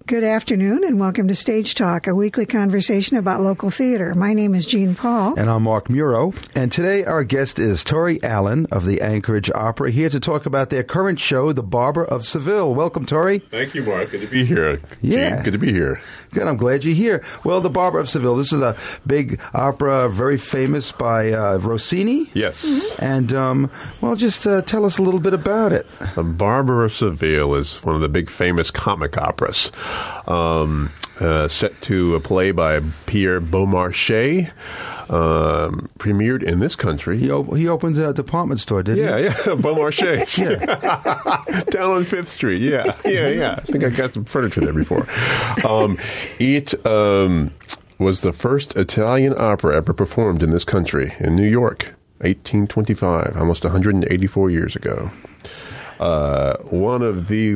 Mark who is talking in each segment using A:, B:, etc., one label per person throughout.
A: Good afternoon and welcome to Stage Talk, a weekly conversation about local theater. My name is Jean Paul.
B: And I'm Mark Muro. And today our guest is Tori Allen of the Anchorage Opera, here to talk about their current show, The Barber of Seville. Welcome, Tori.
C: Thank you, Mark. Good to be here.
B: Yeah.
C: Jean, good to be here.
B: Good. I'm glad you're here. Well, The Barber of Seville, this is a big opera, very famous by Rossini.
C: Yes.
B: And, just tell us a little bit about it.
C: The Barber of Seville is one of the big famous comic operas. Set to a play by Pierre Beaumarchais, premiered in this country.
B: He opened a department store, didn't he?
C: Yeah, Beaumarchais.
B: Yeah.
C: Down on 5th Street. Yeah. I think I got some furniture there before. It was the first Italian opera ever performed in this country, in New York, 1825, almost 184 years ago. One of the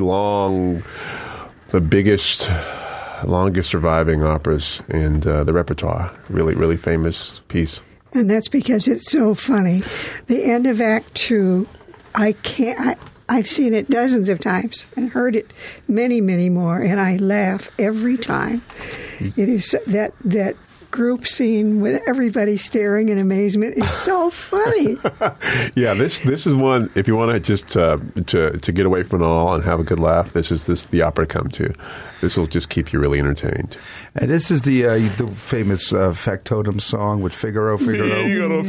C: longest surviving oppers in the repertoire. Really, really famous piece.
A: And that's because it's so funny. The end of Act 2, I've seen it dozens of times and heard it many, many more, and I laugh every time. It is that group scene with everybody staring in amazement is so funny.
C: Yeah, this is one, if you want to just to get away from it all and have a good laugh, this is the opera to come to. This will just keep you really entertained.
B: And this is the famous Factotum song with Figaro.
C: Figaro.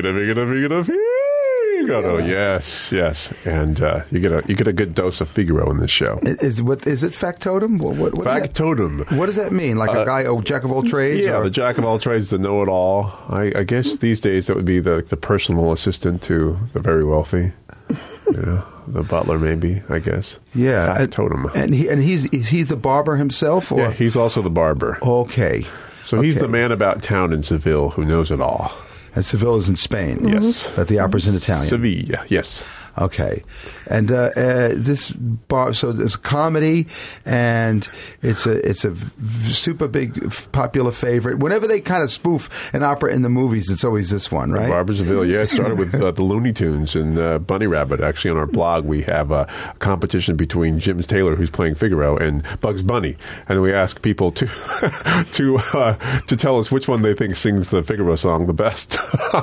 C: Yes. And you get a good dose of Figaro in this show.
B: Is it Factotum? What
C: Factotum.
B: What does that mean? Like a guy, jack of all trades?
C: Yeah, the jack of all trades, the know-it-all. I guess these days that would be the personal assistant to the very wealthy. The butler, maybe, I guess.
B: Yeah.
C: Factotum.
B: And he's the barber himself? Or?
C: Yeah, he's also the barber.
B: Okay.
C: So he's the man about town in Seville who knows it all.
B: And Seville is in Spain.
C: Yes.
B: But the opera's in Italian.
C: Sevilla, yes.
B: Okay. And this bar, so there's a comedy, and it's a super big popular favorite. Whenever they kind of spoof an opera in the movies, it's always this one, right?
C: Barber of Seville, yeah. It started with the Looney Tunes and Bunny Rabbit. Actually, on our blog, we have a competition between Jim Taylor, who's playing Figaro, and Bugs Bunny. And we ask people to tell us which one they think sings the Figaro song the best.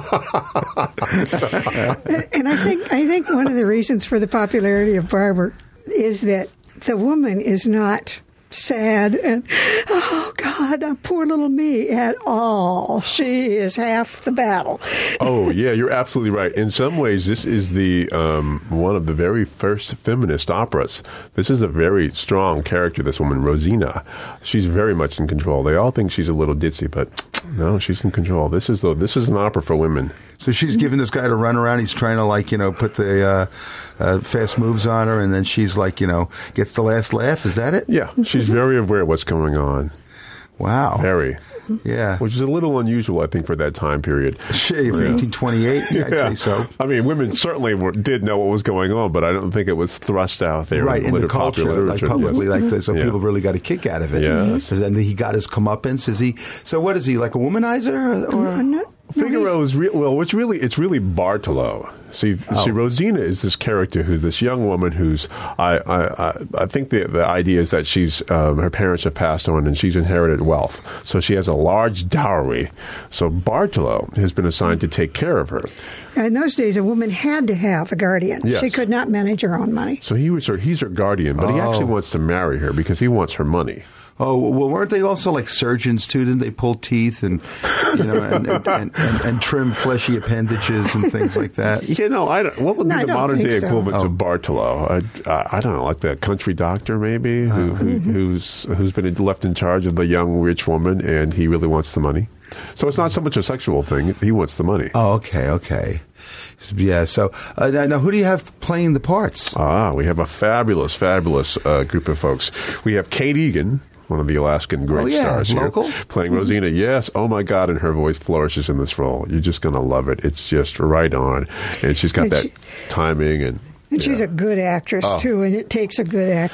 A: And I think one of the reasons for the popularity of Barber is that the woman is not sad and, oh, God, poor little me at all. She is half the battle.
C: Oh, yeah, you're absolutely right. In some ways, this is the one of the very first feminist operas. This is a very strong character, this woman, Rosina. She's very much in control. They all think she's a little ditzy, but no, she's in control. This is an opera for women.
B: So she's giving this guy to run around. He's trying to, put the fast moves on her, and then she's gets the last laugh. Is that it?
C: Yeah, she's very aware of what's going on.
B: Wow.
C: Very.
B: Yeah.
C: Which is a little unusual, I think, for that time period.
B: For 1828, I'd say so.
C: I mean, women certainly did know what was going on, but I don't think it was thrust out there
B: in the culture, publicly,
C: yes.
B: So people really got a kick out of it.
C: Yes.
B: And he got his comeuppance. So what is he, like a womanizer? Or?
C: Figaro is it's really Bartolo. See, Rosina is this character who's this young woman who's I think the idea is that she's her parents have passed on and she's inherited wealth, so she has a large dowry. So Bartolo has been assigned to take care of her.
A: In those days, a woman had to have a guardian.
C: Yes.
A: She could not manage her own money.
C: So he's her guardian, but he actually wants to marry her because he wants her money.
B: Oh, well, weren't they also like surgeons too? Didn't they pull teeth and and trim fleshy appendages and things like that?
C: What would be the modern day equivalent to Bartolo? I don't know, like the country doctor maybe who's been left in charge of the young rich woman, and he really wants the money. So it's not so much a sexual thing; he wants the money.
B: Oh, okay. Yeah. So now, who do you have playing the parts?
C: We have a fabulous group of folks. We have Kate Egan, one of the Alaskan great stars here, playing Rosina. Yes, oh my God, and her voice flourishes in this role. You're just going to love it. It's just right on, and she's got that timing and
A: she's a good actress too, and it takes a good actress.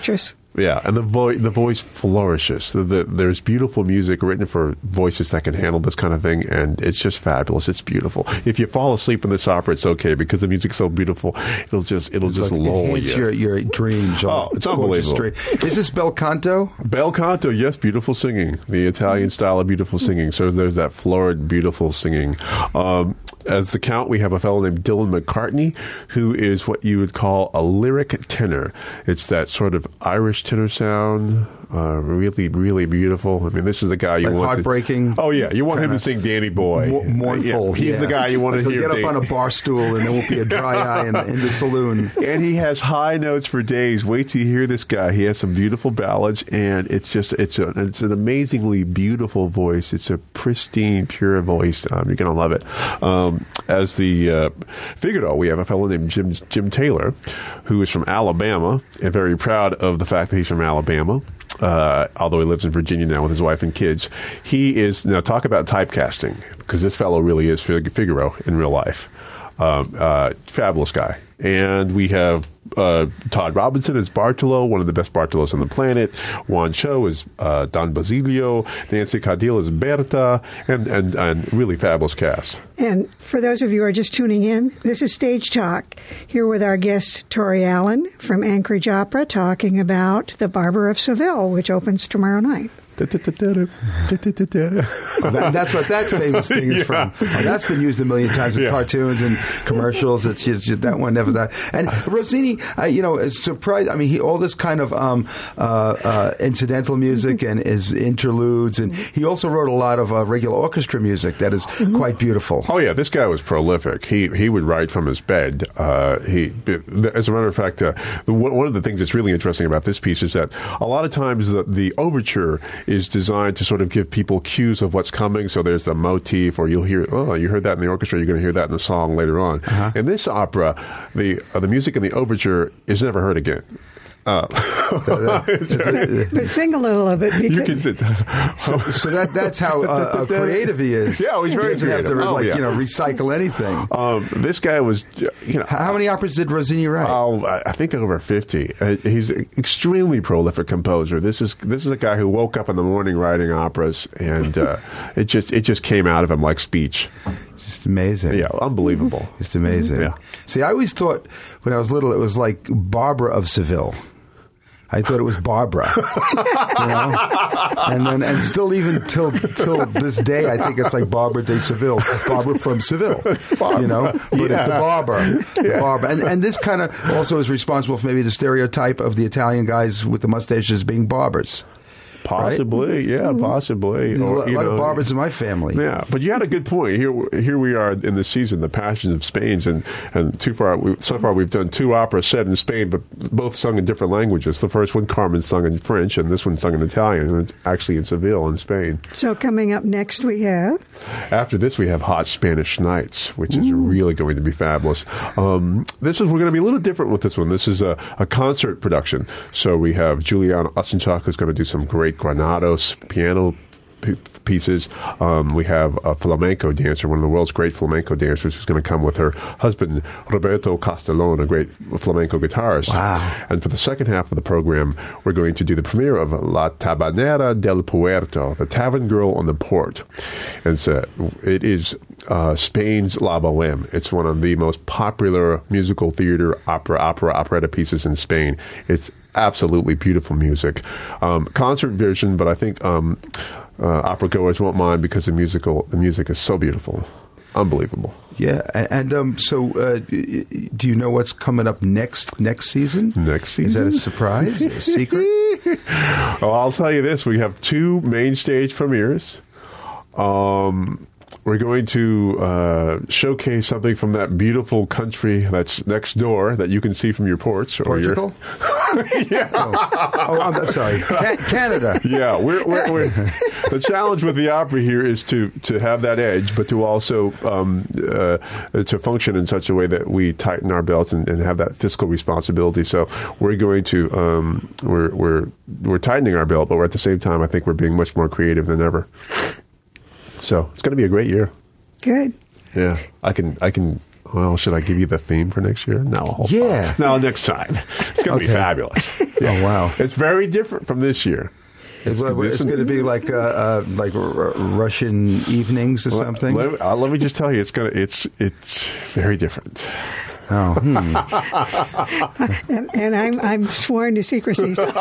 C: Yeah, and the voice flourishes. There's beautiful music written for voices that can handle this kind of thing, and it's just fabulous. It's beautiful. If you fall asleep in this opera, it's okay because the music's so beautiful. It'll just lull you.
B: Your dreams.
C: It's unbelievable.
B: Is this bel canto?
C: Bel canto, yes, beautiful singing. The Italian style of beautiful singing. So there's that florid, beautiful singing. As the Count, we have a fellow named Dylan McCartney, who is what you would call a lyric tenor. It's that sort of Irish tenor sound, really, really beautiful. I mean, this is the guy you want
B: heartbreaking.
C: Oh, yeah. You want him to sing Danny Boy.
B: Mournful.
C: He's the guy you want to hear.
B: He'll get up on a bar stool and there won't be a dry eye in the saloon.
C: And he has high notes for days. Wait till you hear this guy. He has some beautiful ballads, and it's an amazingly beautiful voice. It's a pristine, pure voice. You're going to love it. As the Figaro, we have a fellow named Jim Taylor, who is from Alabama, and very proud of the fact that he's from Alabama. Although he lives in Virginia now with his wife and kids. He is, now talk about typecasting, because this fellow really is Figaro in real life. Fabulous guy. And we have Todd Robinson as Bartolo, one of the best Bartolos on the planet. Juan Cho is Don Basilio. Nancy Cardile is Berta, and really fabulous cast.
A: And for those of you who are just tuning in, this is Stage Talk, here with our guest Tori Allen from Anchorage Opera, talking about The Barber of Seville, which opens tomorrow night.
B: That's what that famous thing is from. Oh, that's been used a million times in cartoons and commercials. It's just, that one never died. And Rossini, is surprised. I mean, all this kind of incidental music and his interludes, and he also wrote a lot of regular orchestra music that is quite beautiful.
C: Oh yeah, this guy was prolific. He would write from his bed. As a matter of fact, one of the things that's really interesting about this piece is that a lot of times the overture is designed to sort of give people cues of what's coming. So there's the motif, or you'll hear, you heard that in the orchestra, you're going to hear that in the song later on. Uh-huh. In this opera, the music in the overture is never heard again.
A: But sing a little of it.
C: You can sit.
B: So that's how creative he is.
C: Yeah, he's very
B: creative. He doesn't have to recycle anything.
C: This guy was,
B: How many operas did Rossini write?
C: I think over 50. He's an extremely prolific composer. This is a guy who woke up in the morning writing operas, and it just came out of him like speech.
B: Just amazing.
C: Yeah, unbelievable.
B: Just amazing.
C: Yeah.
B: See, I always thought when I was little it was like Barbara of Seville. I thought it was Barbara, and still even till this day, I think it's like Barbara de Seville, Barbara from Seville, but it's the Barber, and this kind of also is responsible for maybe the stereotype of the Italian guys with the mustaches being barbers.
C: Possibly, right? Yeah, possibly.
B: A lot of barbers in my family.
C: Yeah, but you had a good point. Here we are in the season, The Passions of Spain, and so far we've done 2 operas set in Spain, but both sung in different languages. The first one, Carmen, sung in French, and this one sung in Italian, and it's actually in Seville in Spain.
A: So coming up next we have?
C: After this we have Hot Spanish Nights, which is really going to be fabulous. We're going to be a little different with this one. This is a concert production. So we have Juliana Osenchak, who's going to do some great Granados piano pieces. We have a flamenco dancer, one of the world's great flamenco dancers, who's going to come with her husband, Roberto Castellón, a great flamenco guitarist. Wow. And for the second half of the program, we're going to do the premiere of La Tabanera del Puerto, the Tavern Girl on the Port. And so it is Spain's La Boheme. It's one of the most popular musical theater operetta pieces in Spain. It's absolutely beautiful music. Concert version, but I think opera goers won't mind because the music is so beautiful. Unbelievable.
B: Yeah, and so do you know what's coming up next season?
C: Next season?
B: Is that a surprise or a secret?
C: Well, I'll tell you this. We have 2 main stage premieres. We're going to showcase something from that beautiful country that's next door that you can see from your porch.
B: Portugal?
C: Yeah.
B: I'm sorry. Canada.
C: Yeah. We're the challenge with the opera here is to have that edge, but to also to function in such a way that we tighten our belt and have that fiscal responsibility. So we're going to we're tightening our belt, but we're at the same time, I think we're being much more creative than ever. So it's going to be a great year.
A: Good.
C: Yeah, I can Well, should I give you the theme for next year? No.
B: Yeah.
C: No, next time. It's going to be fabulous.
B: Oh, wow.
C: It's very different from this year.
B: It's going to be like Russian evenings or something.
C: Let me just tell you, it's very different.
B: Oh,
A: and I'm sworn to secrecy. So.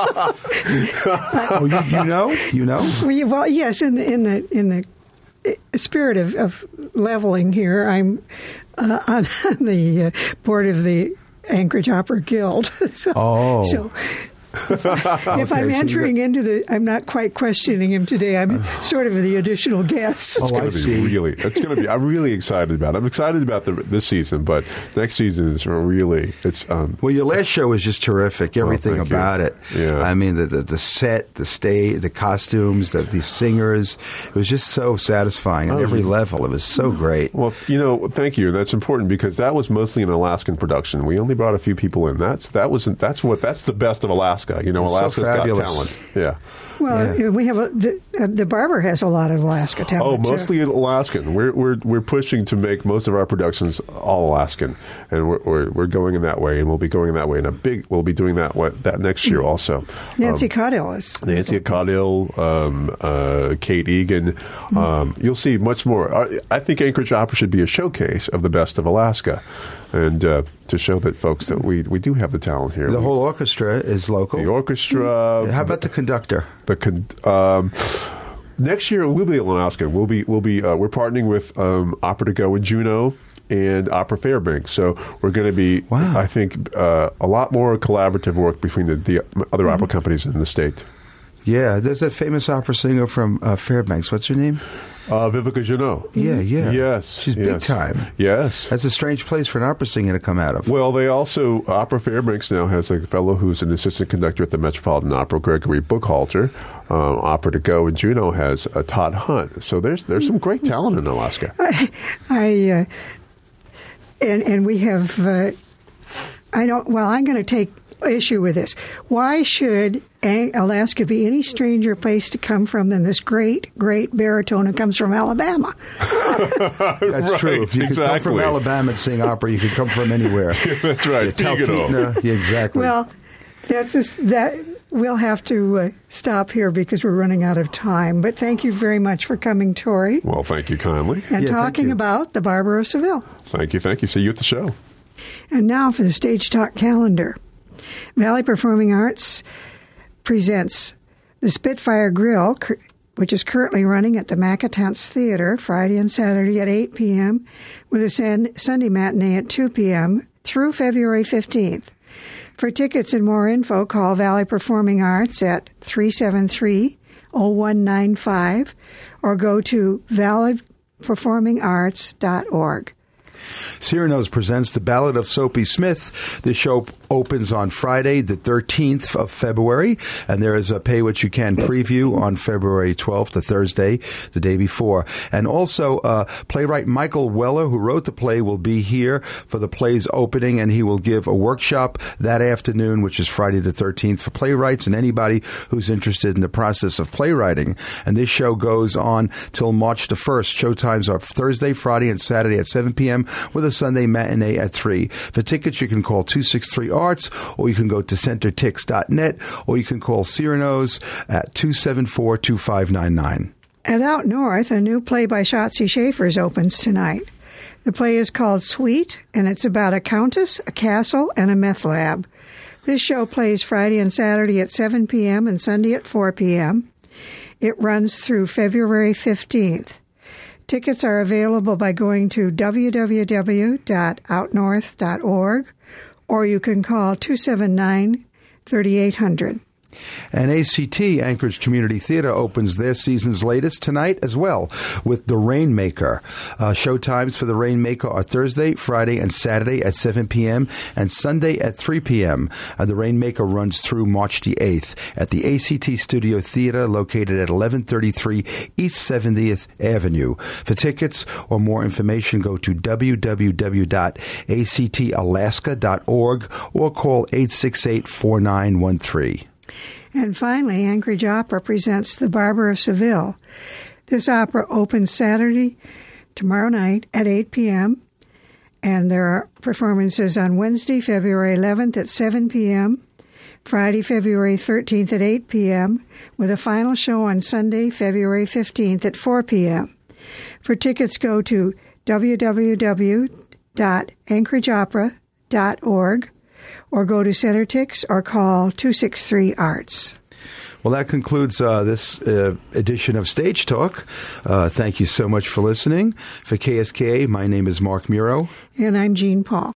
B: you know.
A: Well, yes. In the spirit of leveling here, I'm on the board of the Anchorage Opera Guild. So if I'm entering into I'm not quite questioning him today. I'm sort of the additional guest.
B: Oh, I see.
C: It's going to be. I'm really excited about it. I'm excited about this season, but next season is really.
B: Well, your last show was just terrific. Everything about it.
C: Yeah.
B: I mean, the set, the stage, the costumes, the singers. It was just so satisfying on every level. It was so great.
C: Well, thank you. That's important because that was mostly an Alaskan production. We only brought a few people in. That's the best of Alaska. Alaska's
B: so
C: got talent. Yeah.
A: Well, we have the Barber has a lot of Alaska talent.
C: Oh, mostly Alaskan. We're pushing to make most of our productions all Alaskan, and we're going in that way, and we'll be going in that way. And we'll be doing that next year also.
A: Nancy Caudill is
C: Nancy Caudill, Kate Egan. You'll see much more. I think Anchorage Opera should be a showcase of the best of Alaska. And to show that folks that we do have the talent here.
B: The whole orchestra is local.
C: The orchestra.
B: How about the conductor?
C: Next year we'll be in Alaska. We're partnering with Opera to Go in Juneau and Opera Fairbanks. So we're going to be, I think, a lot more collaborative work between the other opera companies in the state.
B: Yeah, there's a famous opera singer from Fairbanks. What's her name?
C: Vivica Jeannot.
B: Yeah.
C: Yes.
B: She's big time.
C: Yes.
B: That's a strange place for an opera singer to come out of.
C: Well, they also, Opera Fairbanks now has a fellow who's an assistant conductor at the Metropolitan Opera, Gregory Buchhalter. Opera to Go in Juneau has Todd Hunt. So there's some great talent in Alaska.
A: And we have, I'm going to take issue with this. Why should Alaska be any stranger place to come from than this great baritone who comes from Alabama?
B: That's true. If you could come from Alabama and sing opera, you could come from anywhere.
C: That's right.
B: Yeah, exactly.
A: Well, that's just that. We'll have to stop here because we're running out of time. But thank you very much for coming, Tori.
C: Well, thank you kindly.
A: And talking about the Barber of Seville.
C: Thank you. See you at the show.
A: And now for the Stage Talk calendar. Valley Performing Arts presents the Spitfire Grill, which is currently running at the Macatance Theater Friday and Saturday at 8 p.m. with a Sunday matinee at 2 p.m. through February 15th. For tickets and more info, call Valley Performing Arts at 373-0195 or go to valleyperformingarts.org.
B: Cyrano's presents The Ballad of Soapy Smith. The show opens on Friday, the 13th of February, and there is a Pay What You Can preview on February 12th, the Thursday, the day before. And also, playwright Michael Weller, who wrote the play, will be here for the play's opening, and he will give a workshop that afternoon, which is Friday the 13th, for playwrights and anybody who's interested in the process of playwriting. And this show goes on till March the 1st. Showtimes are Thursday, Friday, and Saturday at 7 p.m., with a Sunday matinee at 3. For tickets, you can call 263-ARTS, or you can go to centertix.net, or you can call Cyrano's at 274-2599.
A: And out north, a new play by Shotzi Schaefers opens tonight. The play is called Sweet, and it's about a countess, a castle, and a meth lab. This show plays Friday and Saturday at 7 p.m. and Sunday at 4 p.m. It runs through February 15th. Tickets are available by going to www.outnorth.org, or you can call 279-3800.
B: And ACT, Anchorage Community Theater, opens their season's latest tonight as well with The Rainmaker. Showtimes for The Rainmaker are Thursday, Friday, and Saturday at 7 p.m. and Sunday at 3 p.m. The Rainmaker runs through March the 8th at the ACT Studio Theater located at 1133 East 70th Avenue. For tickets or more information, go to www.actalaska.org or call 868-4913.
A: And finally, Anchorage Opera presents The Barber of Seville. This opera opens Saturday, tomorrow night at 8 p.m., And there are performances on Wednesday, February 11th at 7 p.m., Friday, February 13th at 8 p.m., with a final show on Sunday, February 15th at 4 p.m. For tickets, go to www.anchorageopera.org or go to CenterTix or call 263-ARTS.
B: Well, that concludes this edition of Stage Talk. Thank you so much for listening. For KSKA, my name is Mark Muro.
A: And I'm Jean Paul.